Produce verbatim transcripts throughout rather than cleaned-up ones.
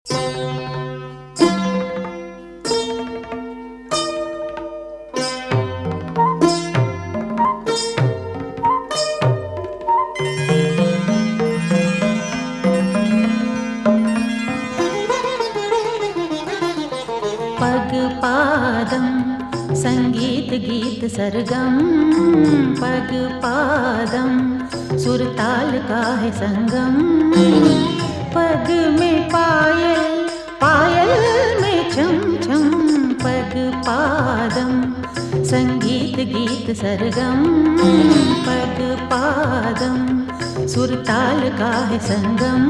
पग पादम संगीत गीत सरगम, पग पादम सुर ताल का है संगम। पग में पायल पायल में छम छम, पग पादम संगीत गीत सरगम, पग पादम सुर ताल का है संगम।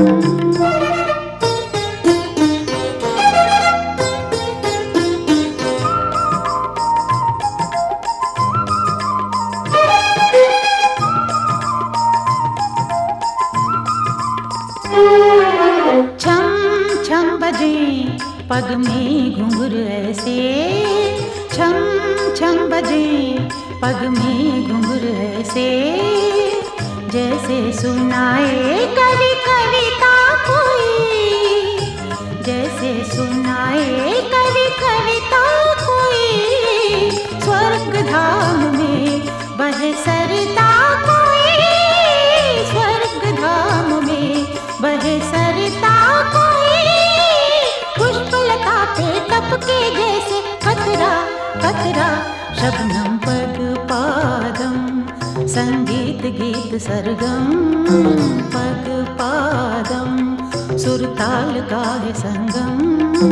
छम छम बजे पग में घुंघरू ऐसे, छम छम बजे पग में घुंघरू ऐसे, जैसे सुनाए कवि कविता कोई, जैसे सुनाए कवि कविता कोई, स्वर्ग धाम में बहे सरता कोई, स्वर्ग धाम में बहे सरता कोई, पुष्पलता पे टपके जैसे कतरा कतरा शबनम। पग पादम संगीत गीत सरगम, पग पादम सुर ताल का है संगम।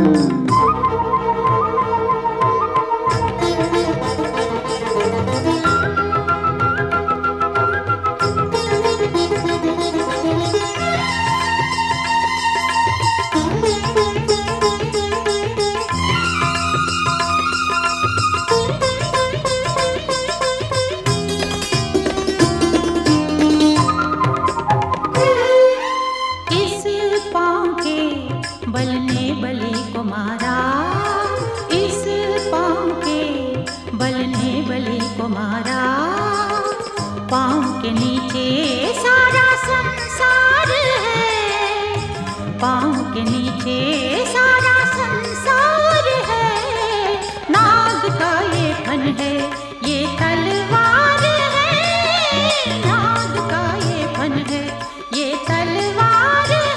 बल ने बलि को मारा, इस पाँव के बल ने बलि को मारा, पाँव के नीचे सारा संसार है, पाँव के नीचे सारा संसार है, नाग का ये फन है ये तलवार है, नाग का ये फन है ये तलवार है,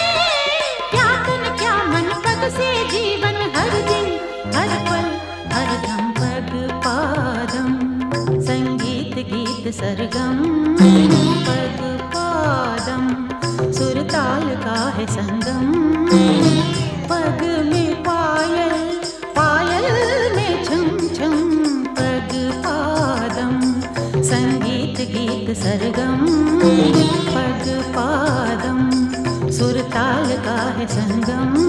से जीवन हर दिन हर पल हर दम। पग पादम संगीत गीत सरगम, पग पादम सुर ताल का है संगम। पग में पायल पायल में छम छम, पग पादम संगीत गीत सरगम, पग पादम सुर ताल का है संगम।